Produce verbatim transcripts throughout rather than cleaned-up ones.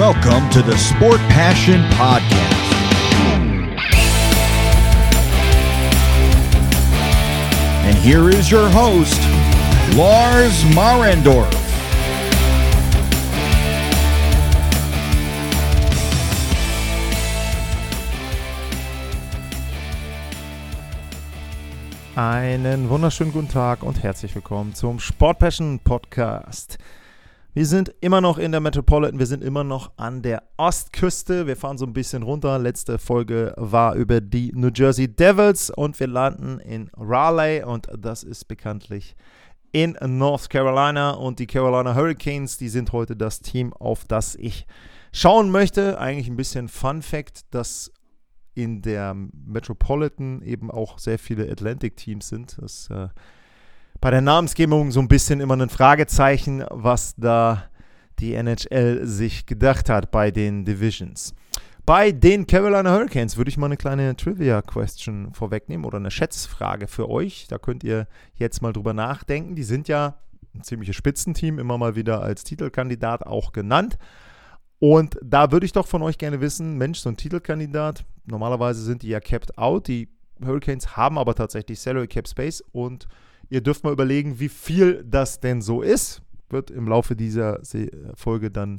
Welcome to the Sport Passion Podcast. And here is your host, Lars Marendorf. Einen wunderschönen guten Tag und herzlich willkommen zum Sport Passion Podcast. Wir sind immer noch in der Metropolitan, wir sind immer noch an der Ostküste. Wir fahren so ein bisschen runter. Letzte Folge war über die New Jersey Devils und wir landen in Raleigh und das ist bekanntlich in North Carolina. Und die Carolina Hurricanes, die sind heute das Team, auf das ich schauen möchte. Eigentlich ein bisschen Fun Fact, dass in der Metropolitan eben auch sehr viele Atlantic-Teams sind. Das äh, bei der Namensgebung so ein bisschen immer ein Fragezeichen, was da die N H L sich gedacht hat bei den Divisions. Bei den Carolina Hurricanes würde ich mal eine kleine Trivia-Question vorwegnehmen oder eine Schätzfrage für euch. Da könnt ihr jetzt mal drüber nachdenken. Die sind ja ein ziemliches Spitzenteam, immer mal wieder als Titelkandidat auch genannt. Und da würde ich doch von euch gerne wissen, Mensch, so ein Titelkandidat, normalerweise sind die ja capped out. Die Hurricanes haben aber tatsächlich Salary Cap Space und ihr dürft mal überlegen, wie viel das denn so ist. Wird im Laufe dieser Folge dann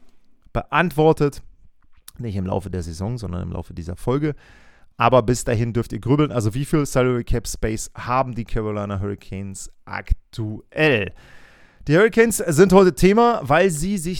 beantwortet. Nicht im Laufe der Saison, sondern im Laufe dieser Folge. Aber bis dahin dürft ihr grübeln. Also wie viel Salary Cap Space haben die Carolina Hurricanes aktuell? Die Hurricanes sind heute Thema, weil sie sich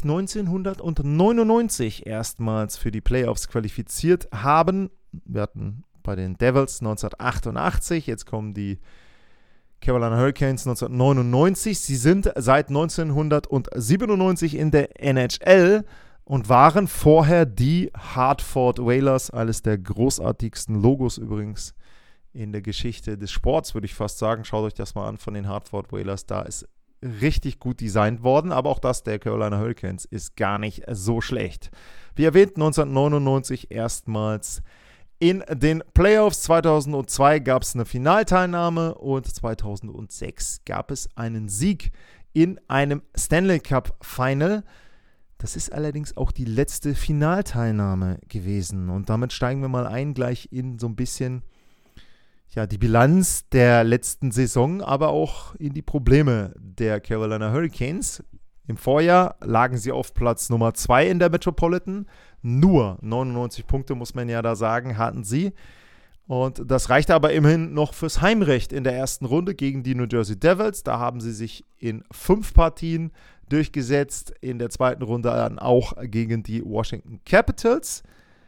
neunzehnhundertneunundneunzig erstmals für die Playoffs qualifiziert haben. Wir hatten bei den Devils neunzehnhundertachtundachtzig, jetzt kommen die Carolina Hurricanes neunzehnhundertneunundneunzig. Sie sind seit neunzehnhundertsiebenundneunzig in der N H L und waren vorher die Hartford Whalers, eines der großartigsten Logos übrigens in der Geschichte des Sports, würde ich fast sagen. Schaut euch das mal an von den Hartford Whalers, da ist richtig gut designt worden, aber auch das der Carolina Hurricanes ist gar nicht so schlecht. Wie erwähnt, neunzehnhundertneunundneunzig erstmals in den Playoffs. zweitausendzwei gab es eine Finalteilnahme und zweitausendsechs gab es einen Sieg in einem Stanley Cup Final. Das ist allerdings auch die letzte Finalteilnahme gewesen und damit steigen wir mal ein gleich in so ein bisschen ja, die Bilanz der letzten Saison, aber auch in die Probleme der Carolina Hurricanes. Im Vorjahr lagen sie auf Platz Nummer zwei in der Metropolitan. Nur neunundneunzig Punkte, muss man ja da sagen, hatten sie. Und das reichte aber immerhin noch fürs Heimrecht in der ersten Runde gegen die New Jersey Devils. Da haben sie sich in fünf Partien durchgesetzt. In der zweiten Runde dann auch gegen die Washington Capitals.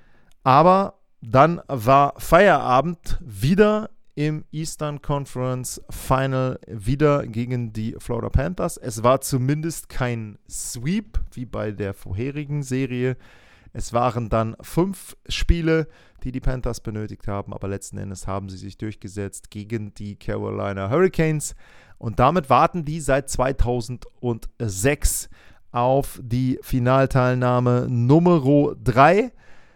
Aber dann war Feierabend wieder im Eastern Conference Final, wieder gegen die Florida Panthers. Es war zumindest kein Sweep wie bei der vorherigen Serie. Es waren dann fünf Spiele, die die Panthers benötigt haben, aber letzten Endes haben sie sich durchgesetzt gegen die Carolina Hurricanes. Und damit warten die seit zweitausendsechs auf die Finalteilnahme Nummer drei.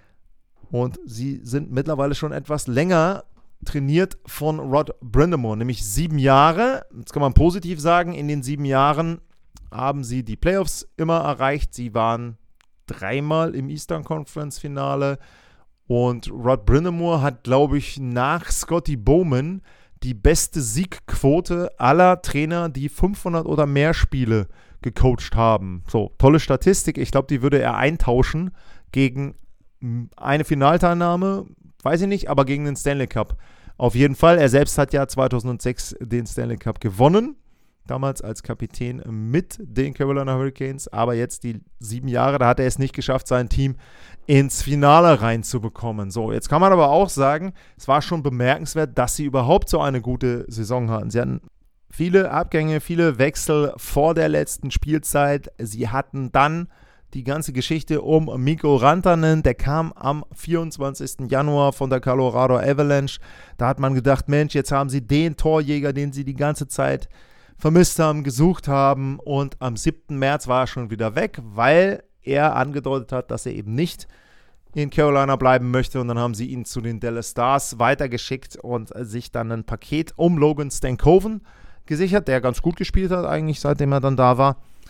Und sie sind mittlerweile schon etwas länger trainiert von Rod Brind'Amour, nämlich sieben Jahre. Jetzt kann man positiv sagen, in den sieben Jahren haben sie die Playoffs immer erreicht. Sie waren dreimal im Eastern Conference Finale und Rod Brind'Amour hat, glaube ich, nach Scotty Bowman die beste Siegquote aller Trainer, die fünfhundert oder mehr Spiele gecoacht haben. So, tolle Statistik. Ich glaube, die würde er eintauschen gegen eine Finalteilnahme, weiß ich nicht, aber gegen den Stanley Cup. Auf jeden Fall, er selbst hat ja zweitausendsechs den Stanley Cup gewonnen, damals als Kapitän mit den Carolina Hurricanes, aber jetzt die sieben Jahre, da hat er es nicht geschafft, sein Team ins Finale reinzubekommen. So, jetzt kann man aber auch sagen, es war schon bemerkenswert, dass sie überhaupt so eine gute Saison hatten. Sie hatten viele Abgänge, viele Wechsel vor der letzten Spielzeit. Sie hatten dann die ganze Geschichte um Mikko Rantanen, der kam am vierundzwanzigsten Januar von der Colorado Avalanche. Da hat man gedacht, Mensch, jetzt haben sie den Torjäger, den sie die ganze Zeit vermisst haben, gesucht haben. Und am siebten März war er schon wieder weg, weil er angedeutet hat, dass er eben nicht in Carolina bleiben möchte. Und dann haben sie ihn zu den Dallas Stars weitergeschickt und sich dann ein Paket um Logan Stankoven gesichert, der ganz gut gespielt hat eigentlich, seitdem er dann da war.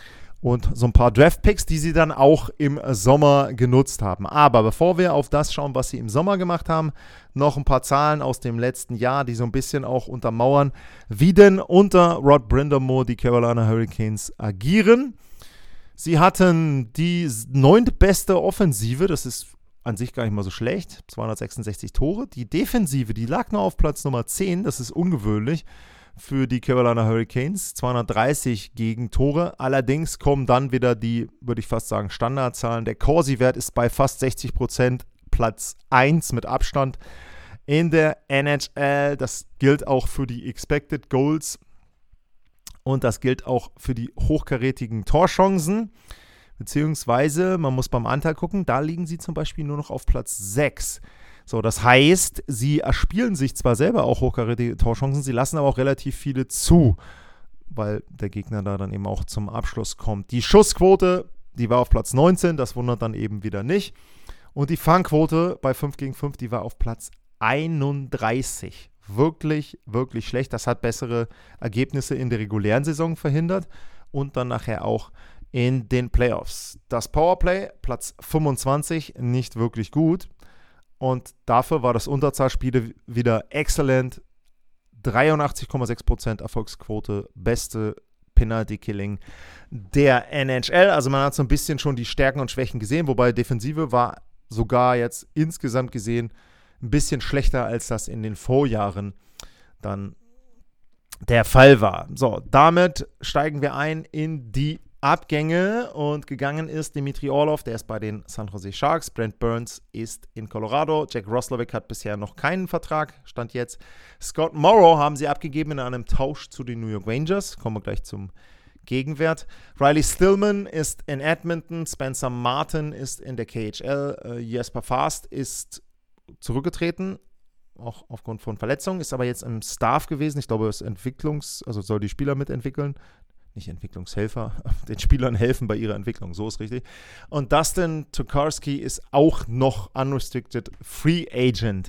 und so ein paar Draft-Picks, die sie dann auch im Sommer genutzt haben. Aber bevor wir auf das schauen, was sie im Sommer gemacht haben, noch ein paar Zahlen aus dem letzten Jahr, die so ein bisschen auch untermauern, wie denn unter Rod Brind'Amour die Carolina Hurricanes agieren. Sie hatten die neuntbeste Offensive, das ist an sich gar nicht mal so schlecht, zweihundertsechsundsechzig Tore. Die Defensive, die lag nur auf Platz Nummer zehn, das ist ungewöhnlich für die Carolina Hurricanes, zweihundertdreißig Gegentore. Allerdings kommen dann wieder die, würde ich fast sagen, Standardzahlen. Der Corsi-Wert ist bei fast sechzig Prozent, Platz eins mit Abstand in der N H L. Das gilt auch für die Expected Goals und das gilt auch für die hochkarätigen Torchancen. Beziehungsweise, man muss beim Anteil gucken, da liegen sie zum Beispiel nur noch auf Platz sechs. So, das heißt, sie erspielen sich zwar selber auch hochkarätige Torchancen, sie lassen aber auch relativ viele zu, weil der Gegner da dann eben auch zum Abschluss kommt. Die Schussquote, die war auf Platz neunzehn, das wundert dann eben wieder nicht. Und die Fangquote bei fünf gegen fünf, die war auf Platz einunddreißig. Wirklich, wirklich schlecht. Das hat bessere Ergebnisse in der regulären Saison verhindert und dann nachher auch in den Playoffs. Das Powerplay, Platz fünfundzwanzig, nicht wirklich gut. Und dafür war das Unterzahlspiel wieder exzellent. dreiundachtzig Komma sechs Prozent Erfolgsquote, beste Penalty-Killing der N H L. Also man hat so ein bisschen schon die Stärken und Schwächen gesehen, wobei Defensive war sogar jetzt insgesamt gesehen ein bisschen schlechter, als das in den Vorjahren dann der Fall war. So, damit steigen wir ein in die Abgänge und gegangen ist Dmitry Orlov, der ist bei den San Jose Sharks. Brent Burns ist in Colorado. Jack Roslovic hat bisher noch keinen Vertrag, stand jetzt. Scott Morrow haben sie abgegeben in einem Tausch zu den New York Rangers. Kommen wir gleich zum Gegenwert. Riley Stillman ist in Edmonton. Spencer Martin ist in der K H L. Uh, Jesper Fast ist zurückgetreten, auch aufgrund von Verletzungen, ist aber jetzt im Staff gewesen. Ich glaube, es ist Entwicklungs-, also soll die Spieler mitentwickeln. Nicht Entwicklungshelfer, den Spielern helfen bei ihrer Entwicklung, so ist richtig. Und Dustin Tokarski ist auch noch Unrestricted Free Agent.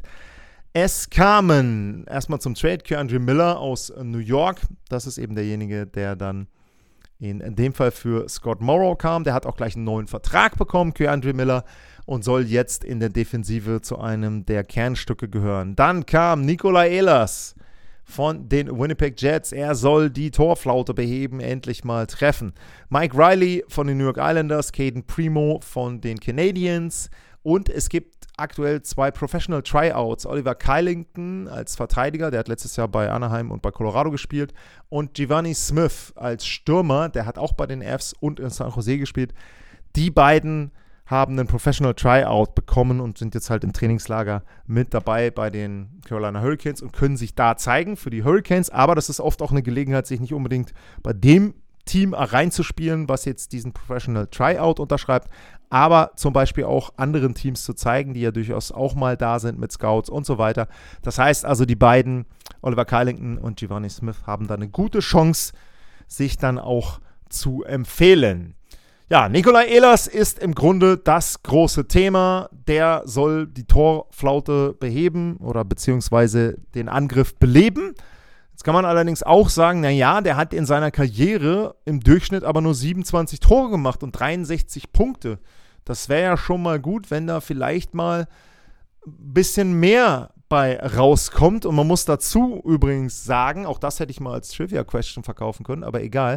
Es kamen erstmal zum Trade K'Andre Miller aus New York. Das ist eben derjenige, der dann in, in dem Fall für Scott Morrow kam. Der hat auch gleich einen neuen Vertrag bekommen, K'Andre Miller, und soll jetzt in der Defensive zu einem der Kernstücke gehören. Dann kam Nikolai Ehlers von den Winnipeg Jets. Er soll die Torflaute beheben, endlich mal treffen. Mike Riley von den New York Islanders, Caden Primo von den Canadiens und es gibt aktuell zwei Professional Tryouts. Oliver Kylington als Verteidiger, der hat letztes Jahr bei Anaheim und bei Colorado gespielt, und Giovanni Smith als Stürmer, der hat auch bei den Avs und in San Jose gespielt. Die beiden haben einen Professional Tryout bekommen und sind jetzt halt im Trainingslager mit dabei bei den Carolina Hurricanes und können sich da zeigen für die Hurricanes. Aber das ist oft auch eine Gelegenheit, sich nicht unbedingt bei dem Team reinzuspielen, was jetzt diesen Professional Tryout unterschreibt, aber zum Beispiel auch anderen Teams zu zeigen, die ja durchaus auch mal da sind mit Scouts und so weiter. Das heißt also, die beiden, Oliver Kylington und Giovanni Smith, haben da eine gute Chance, sich dann auch zu empfehlen. Ja, Nikolai Ehlers ist im Grunde das große Thema. Der soll die Torflaute beheben oder beziehungsweise den Angriff beleben. Jetzt kann man allerdings auch sagen, naja, der hat in seiner Karriere im Durchschnitt aber nur siebenundzwanzig Tore gemacht und dreiundsechzig Punkte. Das wäre ja schon mal gut, wenn da vielleicht mal ein bisschen mehr bei rauskommt. Und man muss dazu übrigens sagen, auch das hätte ich mal als Trivia-Question verkaufen können, aber egal.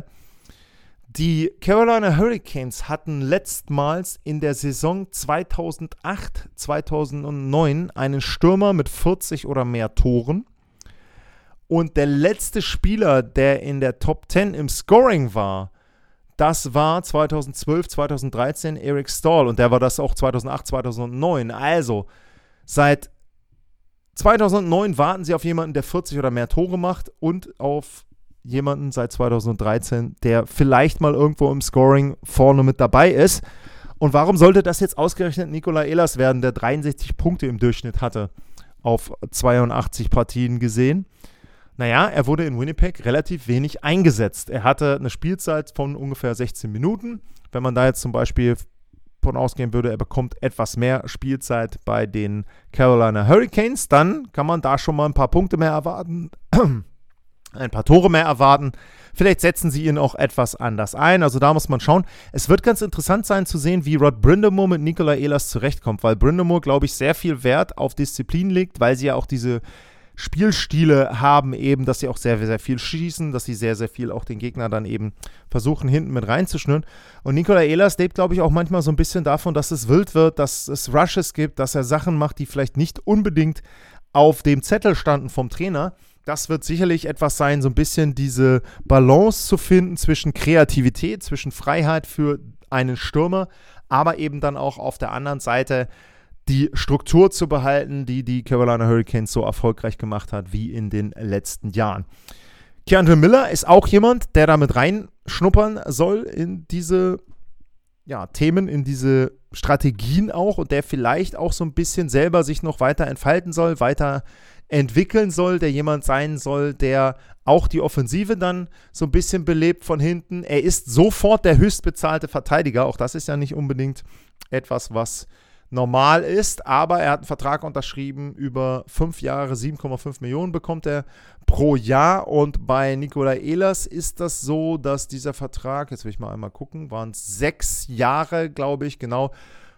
Die Carolina Hurricanes hatten letztmals in der Saison zweitausendacht zweitausendneun einen Stürmer mit vierzig oder mehr Toren. Und der letzte Spieler, der in der Top zehn im Scoring war, das war zweitausendzwölf zweitausenddreizehn Eric Staal. Und der war das auch zweitausendacht zweitausendneun. Also seit zweitausendneun warten sie auf jemanden, der vierzig oder mehr Tore macht, und auf jemanden seit zweitausenddreizehn, der vielleicht mal irgendwo im Scoring vorne mit dabei ist. Und warum sollte das jetzt ausgerechnet Nikolai Ehlers werden, der dreiundsechzig Punkte im Durchschnitt hatte, auf zweiundachtzig Partien gesehen? Naja, er wurde in Winnipeg relativ wenig eingesetzt. Er hatte eine Spielzeit von ungefähr sechzehn Minuten. Wenn man da jetzt zum Beispiel von ausgehen würde, er bekommt etwas mehr Spielzeit bei den Carolina Hurricanes, dann kann man da schon mal ein paar Punkte mehr erwarten. ein paar Tore mehr erwarten. Vielleicht setzen sie ihn auch etwas anders ein. Also da muss man schauen. Es wird ganz interessant sein zu sehen, wie Rod Brind'Amour mit Nikola Ehlers zurechtkommt, weil Brind'Amour, glaube ich, sehr viel Wert auf Disziplin legt, weil sie ja auch diese Spielstile haben eben, dass sie auch sehr, sehr viel schießen, dass sie sehr, sehr viel auch den Gegner dann eben versuchen, hinten mit reinzuschnüren. Und Nikola Ehlers lebt, glaube ich, auch manchmal so ein bisschen davon, dass es wild wird, dass es Rushes gibt, dass er Sachen macht, die vielleicht nicht unbedingt auf dem Zettel standen vom Trainer. Das wird sicherlich etwas sein, so ein bisschen diese Balance zu finden zwischen Kreativität, zwischen Freiheit für einen Stürmer, aber eben dann auch auf der anderen Seite die Struktur zu behalten, die die Carolina Hurricanes so erfolgreich gemacht hat wie in den letzten Jahren. K'Andre Miller ist auch jemand, der damit reinschnuppern soll in diese ja, Themen, in diese Strategien auch und der vielleicht auch so ein bisschen selber sich noch weiter entfalten soll, weiter entwickeln soll, der jemand sein soll, der auch die Offensive dann so ein bisschen belebt von hinten. Er ist sofort der höchstbezahlte Verteidiger, auch das ist ja nicht unbedingt etwas, was normal ist, aber er hat einen Vertrag unterschrieben, über fünf Jahre, sieben Komma fünf Millionen bekommt er pro Jahr und bei Nikola Ehlers ist das so, dass dieser Vertrag, jetzt will ich mal einmal gucken, waren es sechs Jahre, glaube ich, genau,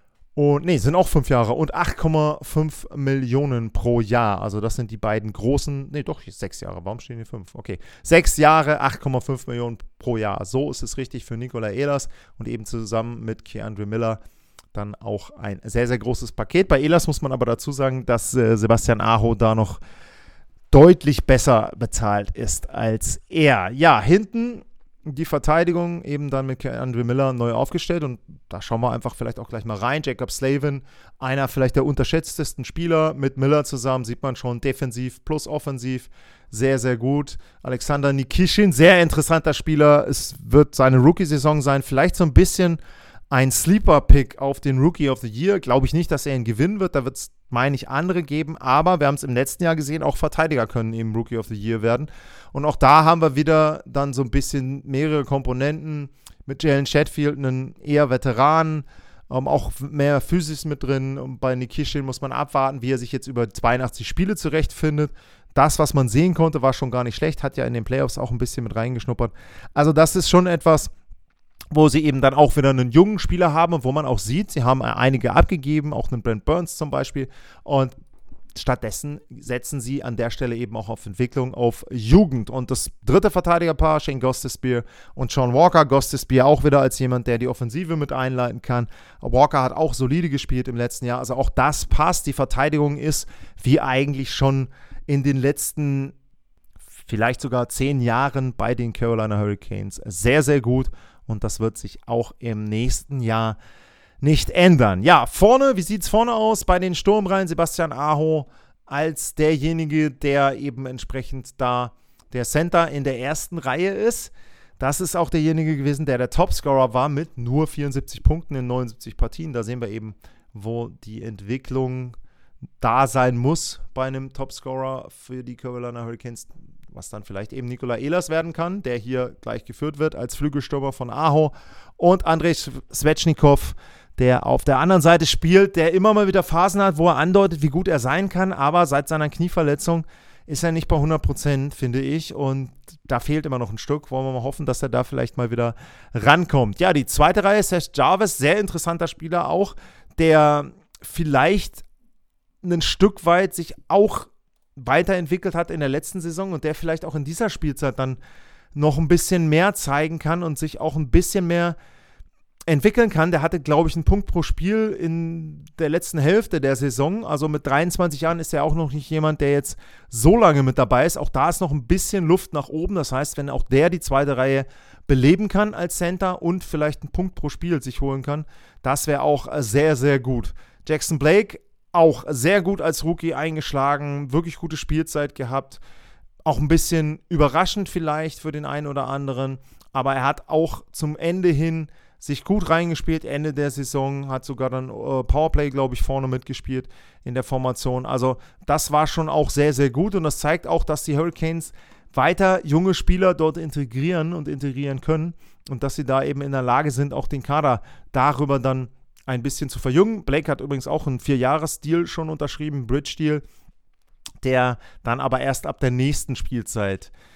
und nee, sind auch fünf Jahre und acht Komma fünf Millionen pro Jahr. Also das sind die beiden großen, nee doch, sechs Jahre, warum stehen hier fünf? Okay, sechs Jahre, acht Komma fünf Millionen pro Jahr. So ist es richtig für Nikola Ehlers und eben zusammen mit K'Andre Miller dann auch ein sehr, sehr großes Paket. Bei Ehlers muss man aber dazu sagen, dass äh, Sebastian Aho da noch deutlich besser bezahlt ist als er. Ja, hinten die Verteidigung eben dann mit K'Andre Miller neu aufgestellt und da schauen wir einfach vielleicht auch gleich mal rein. Jacob Slavin, einer vielleicht der unterschätztesten Spieler, mit Miller zusammen sieht man schon defensiv plus offensiv sehr, sehr gut. Alexander Nikishin, sehr interessanter Spieler, es wird seine Rookie-Saison sein, vielleicht so ein bisschen ein Sleeper-Pick auf den Rookie of the Year. Glaube ich nicht, dass er ihn gewinnen wird. Da wird es, meine ich, andere geben. Aber wir haben es im letzten Jahr gesehen, auch Verteidiger können eben Rookie of the Year werden. Und auch da haben wir wieder dann so ein bisschen mehrere Komponenten. Mit Jalen Chatfield, einen eher Veteranen, ähm, auch mehr Physis mit drin. Und bei Nikishin muss man abwarten, wie er sich jetzt über zweiundachtzig Spiele zurechtfindet. Das, was man sehen konnte, war schon gar nicht schlecht. Hat ja in den Playoffs auch ein bisschen mit reingeschnuppert. Also das ist schon etwas, wo sie eben dann auch wieder einen jungen Spieler haben und wo man auch sieht, sie haben einige abgegeben, auch einen Brent Burns zum Beispiel, und stattdessen setzen sie an der Stelle eben auch auf Entwicklung, auf Jugend. Und das dritte Verteidigerpaar, Shane Gostisbehere und Sean Walker, Gostisbehere auch wieder als jemand, der die Offensive mit einleiten kann. Walker hat auch solide gespielt im letzten Jahr, also auch das passt. Die Verteidigung ist, wie eigentlich schon in den letzten vielleicht sogar zehn Jahren bei den Carolina Hurricanes, sehr, sehr gut. Und das wird sich auch im nächsten Jahr nicht ändern. Ja, vorne, wie sieht es vorne aus? Bei den Sturmreihen Sebastian Aho als derjenige, der eben entsprechend da der Center in der ersten Reihe ist. Das ist auch derjenige gewesen, der der Topscorer war mit nur vierundsiebzig Punkten in neunundsiebzig Partien. Da sehen wir eben, wo die Entwicklung da sein muss bei einem Topscorer für die Carolina Hurricanes, was dann vielleicht eben Nikola Ehlers werden kann, der hier gleich geführt wird als Flügelstürmer von Aho, und Andrei Svechnikov, der auf der anderen Seite spielt, der immer mal wieder Phasen hat, wo er andeutet, wie gut er sein kann, aber seit seiner Knieverletzung ist er nicht bei hundert Prozent, finde ich, und da fehlt immer noch ein Stück. Wollen wir mal hoffen, dass er da vielleicht mal wieder rankommt. Ja, die zweite Reihe, Seth Jarvis, sehr interessanter Spieler auch, der vielleicht ein Stück weit sich auch weiterentwickelt hat in der letzten Saison und der vielleicht auch in dieser Spielzeit dann noch ein bisschen mehr zeigen kann und sich auch ein bisschen mehr entwickeln kann. Der hatte, glaube ich, einen Punkt pro Spiel in der letzten Hälfte der Saison. Also mit dreiundzwanzig Jahren ist er auch noch nicht jemand, der jetzt so lange mit dabei ist. Auch da ist noch ein bisschen Luft nach oben. Das heißt, wenn auch der die zweite Reihe beleben kann als Center und vielleicht einen Punkt pro Spiel sich holen kann, das wäre auch sehr, sehr gut. Jackson Blake auch sehr gut als Rookie eingeschlagen, wirklich gute Spielzeit gehabt, auch ein bisschen überraschend vielleicht für den einen oder anderen, aber er hat auch zum Ende hin sich gut reingespielt, Ende der Saison, hat sogar dann äh, Powerplay, glaube ich, vorne mitgespielt in der Formation, also das war schon auch sehr, sehr gut und das zeigt auch, dass die Hurricanes weiter junge Spieler dort integrieren und integrieren können und dass sie da eben in der Lage sind, auch den Kader darüber dann ein bisschen zu verjüngen. Blake hat übrigens auch einen Vier-Jahres-Deal schon unterschrieben, Bridge-Deal, der dann aber erst ab der nächsten Spielzeit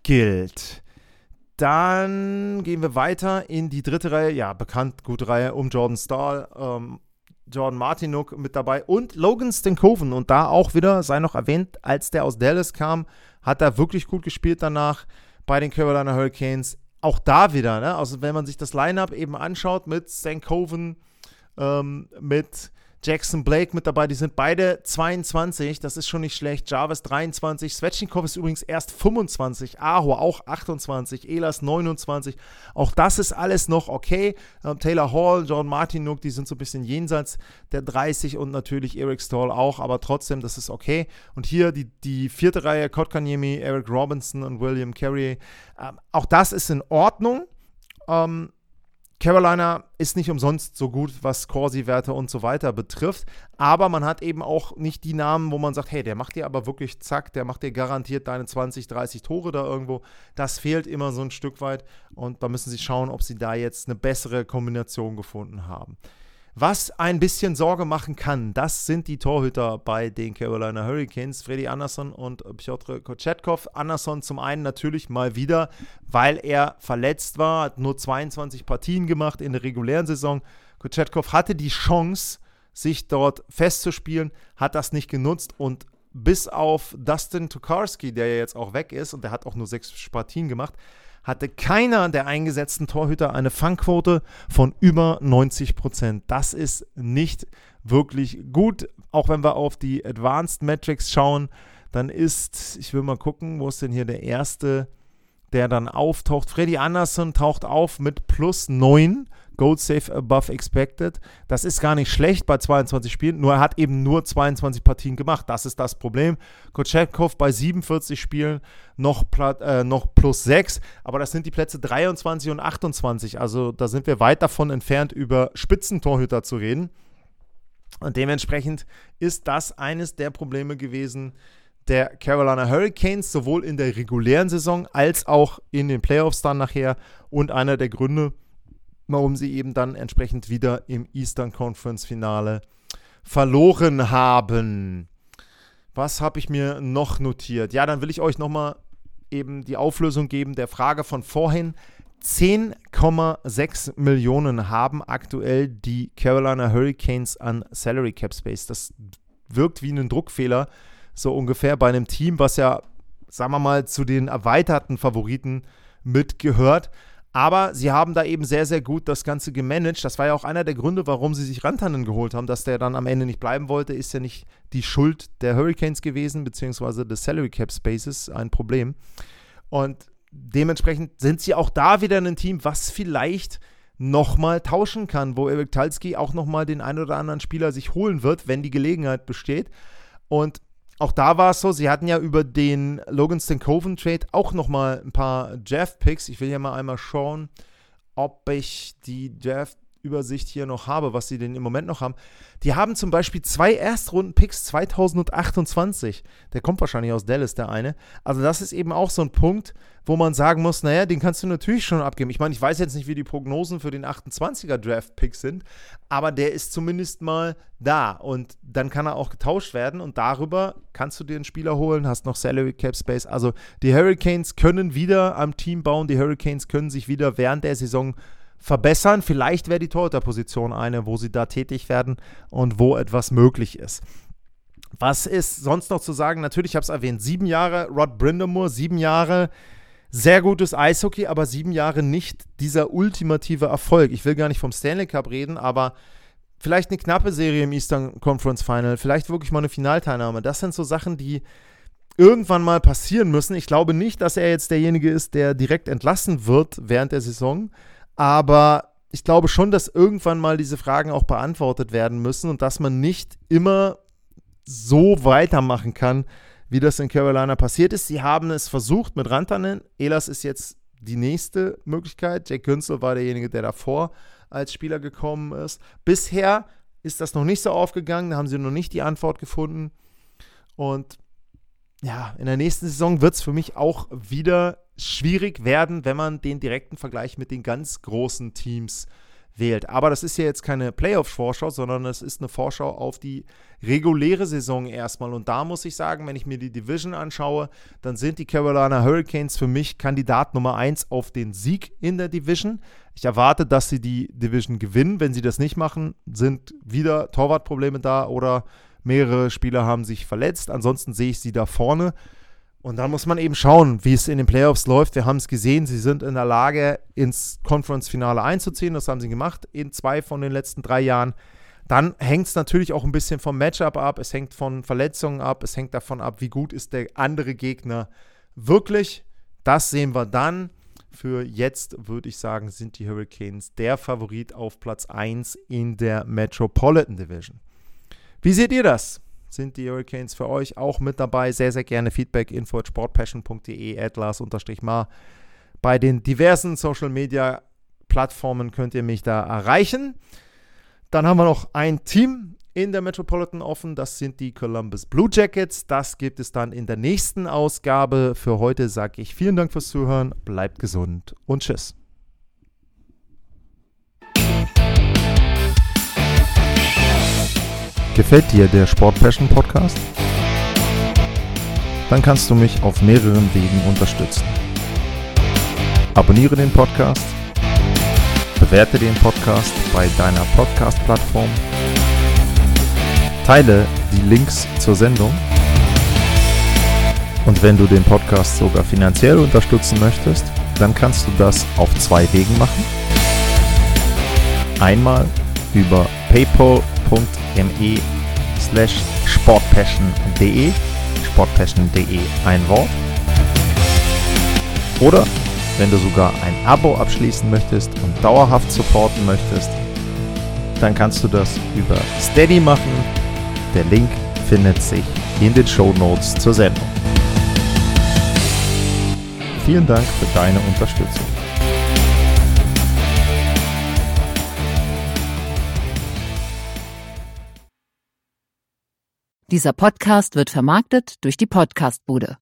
gilt. Dann gehen wir weiter in die dritte Reihe. Ja, bekannt, gute Reihe um Jordan Staal, ähm, Jordan Martinook mit dabei und Logan Stankoven. Und da auch wieder, sei noch erwähnt, als der aus Dallas kam, hat er wirklich gut gespielt danach bei den Carolina Hurricanes. Auch da wieder, ne? Also wenn man sich das Lineup eben anschaut mit Stankoven, ähm, mit Jackson Blake mit dabei, die sind beide zweiundzwanzig, das ist schon nicht schlecht. Jarvis dreiundzwanzig, Svechnikov ist übrigens erst fünfundzwanzig, Aho auch achtundzwanzig, Ehlers neunundzwanzig, auch das ist alles noch okay. Ähm, Taylor Hall, Jordan Martinook, die sind so ein bisschen jenseits der dreißig und natürlich Eric Staal auch, aber trotzdem, das ist okay. Und hier die, die vierte Reihe, Kotkaniemi, Eric Robinson und William Carrier, ähm, auch das ist in Ordnung. Ähm, Carolina ist nicht umsonst so gut, was Corsi-Werte und so weiter betrifft, aber man hat eben auch nicht die Namen, wo man sagt, hey, der macht dir aber wirklich zack, der macht dir garantiert deine zwanzig, dreißig Tore da irgendwo. Das fehlt immer so ein Stück weit und da müssen sie schauen, ob sie da jetzt eine bessere Kombination gefunden haben. Was ein bisschen Sorge machen kann, das sind die Torhüter bei den Carolina Hurricanes, Freddy Anderson und Pjotr Kochetkov. Anderson zum einen natürlich mal wieder, weil er verletzt war, hat nur zweiundzwanzig Partien gemacht in der regulären Saison. Kochetkov hatte die Chance, sich dort festzuspielen, hat das nicht genutzt und bis auf Dustin Tokarski, der ja jetzt auch weg ist und der hat auch nur sechs Partien gemacht, hatte keiner der eingesetzten Torhüter eine Fangquote von über neunzig Prozent. Das ist nicht wirklich gut. Auch wenn wir auf die Advanced Metrics schauen, dann ist, ich will mal gucken, wo ist denn hier der erste, der dann auftaucht. Freddy Anderson taucht auf mit plus neun, Goal Save above expected. Das ist gar nicht schlecht bei zweiundzwanzig Spielen, nur er hat eben nur zweiundzwanzig Partien gemacht. Das ist das Problem. Kochetkov bei siebenundvierzig Spielen noch, äh, noch plus sechs, aber das sind die Plätze dreiundzwanzig und achtundzwanzig. Also da sind wir weit davon entfernt, über Spitzentorhüter zu reden. Und dementsprechend ist das eines der Probleme gewesen der Carolina Hurricanes, sowohl in der regulären Saison als auch in den Playoffs dann nachher und einer der Gründe, warum sie eben dann entsprechend wieder im Eastern Conference Finale verloren haben. Was habe ich mir noch notiert? Ja, dann will ich euch nochmal eben die Auflösung geben der Frage von vorhin. zehn Komma sechs Millionen haben aktuell die Carolina Hurricanes an Salary Cap Space. Das wirkt wie ein Druckfehler, so ungefähr bei einem Team, was ja, sagen wir mal, zu den erweiterten Favoriten mitgehört. Aber sie haben da eben sehr, sehr gut das Ganze gemanagt. Das war ja auch einer der Gründe, warum sie sich Rantanen geholt haben. Dass der dann am Ende nicht bleiben wollte, ist ja nicht die Schuld der Hurricanes gewesen, beziehungsweise des Salary Cap Spaces ein Problem. Und dementsprechend sind sie auch da wieder ein Team, was vielleicht nochmal tauschen kann, wo Eric Talski auch nochmal den einen oder anderen Spieler sich holen wird, wenn die Gelegenheit besteht. Und auch da war es so, sie hatten ja über den Logan Stankoven-Trade auch nochmal ein paar Draft-Picks. Ich will ja mal einmal schauen, ob ich die Draft-Übersicht hier noch habe, was sie denn im Moment noch haben. Die haben zum Beispiel zwei Erstrunden-Picks zweitausendachtundzwanzig. Der kommt wahrscheinlich aus Dallas, der eine. Also das ist eben auch so ein Punkt, wo man sagen muss, naja, den kannst du natürlich schon abgeben. Ich meine, ich weiß jetzt nicht, wie die Prognosen für den achtundzwanziger Draft-Pick sind, aber der ist zumindest mal da und dann kann er auch getauscht werden und darüber kannst du dir einen Spieler holen, hast noch Salary Cap Space. Also die Hurricanes können wieder am Team bauen, die Hurricanes können sich wieder während der Saison verbessern. Vielleicht wäre die Torhüterposition eine, wo sie da tätig werden und wo etwas möglich ist. Was ist sonst noch zu sagen? Natürlich, ich habe es erwähnt, sieben Jahre Rod Brind'Amour, sieben Jahre sehr gutes Eishockey, aber sieben Jahre nicht dieser ultimative Erfolg. Ich will gar nicht vom Stanley Cup reden, aber vielleicht eine knappe Serie im Eastern Conference Final, vielleicht wirklich mal eine Finalteilnahme. Das sind so Sachen, die irgendwann mal passieren müssen. Ich glaube nicht, dass er jetzt derjenige ist, der direkt entlassen wird während der Saison, aber ich glaube schon, dass irgendwann mal diese Fragen auch beantwortet werden müssen und dass man nicht immer so weitermachen kann, wie das in Carolina passiert ist. Sie haben es versucht mit Rantanen. Ehlers ist jetzt die nächste Möglichkeit. Jake Günsel war derjenige, der davor als Spieler gekommen ist. Bisher ist das noch nicht so aufgegangen. Da haben sie noch nicht die Antwort gefunden. Und ja, in der nächsten Saison wird es für mich auch wieder schwierig werden, wenn man den direkten Vergleich mit den ganz großen Teams wählt. Aber das ist ja jetzt keine Playoff-Vorschau, sondern es ist eine Vorschau auf die reguläre Saison erstmal. Und da muss ich sagen, wenn ich mir die Division anschaue, dann sind die Carolina Hurricanes für mich Kandidat Nummer eins auf den Sieg in der Division. Ich erwarte, dass sie die Division gewinnen. Wenn sie das nicht machen, sind wieder Torwartprobleme da oder mehrere Spieler haben sich verletzt. Ansonsten sehe ich sie da vorne. Und dann muss man eben schauen, wie es in den Playoffs läuft. Wir haben es gesehen, sie sind in der Lage, ins Conference-Finale einzuziehen. Das haben sie gemacht in zwei von den letzten drei Jahren. Dann hängt es natürlich auch ein bisschen vom Matchup ab. Es hängt von Verletzungen ab. Es hängt davon ab, wie gut ist der andere Gegner wirklich. Das sehen wir dann. Für jetzt würde ich sagen, sind die Hurricanes der Favorit auf Platz eins in der Metropolitan Division. Wie seht ihr das? Sind die Hurricanes für euch auch mit dabei? Sehr, sehr gerne Feedback, info at sportpassion punkt de, at Lars-Mar. Bei den diversen Social-Media-Plattformen könnt ihr mich da erreichen. Dann haben wir noch ein Team in der Metropolitan offen. Das sind die Columbus Blue Jackets. Das gibt es dann in der nächsten Ausgabe. Für heute sage ich vielen Dank fürs Zuhören. Bleibt gesund und tschüss. Gefällt dir der Sport Passion Podcast? Dann kannst du mich auf mehreren Wegen unterstützen. Abonniere den Podcast, bewerte den Podcast bei deiner Podcast-Plattform, teile die Links zur Sendung und wenn du den Podcast sogar finanziell unterstützen möchtest, dann kannst du das auf zwei Wegen machen. Einmal über paypal punkt me slash sportpassion.de sportpassion.de ein Wort. Oder wenn du sogar ein Abo abschließen möchtest und dauerhaft supporten möchtest, dann kannst du das über Steady machen. Der Link findet sich in den Shownotes zur Sendung. Vielen Dank für deine Unterstützung. Dieser Podcast wird vermarktet durch die Podcastbude.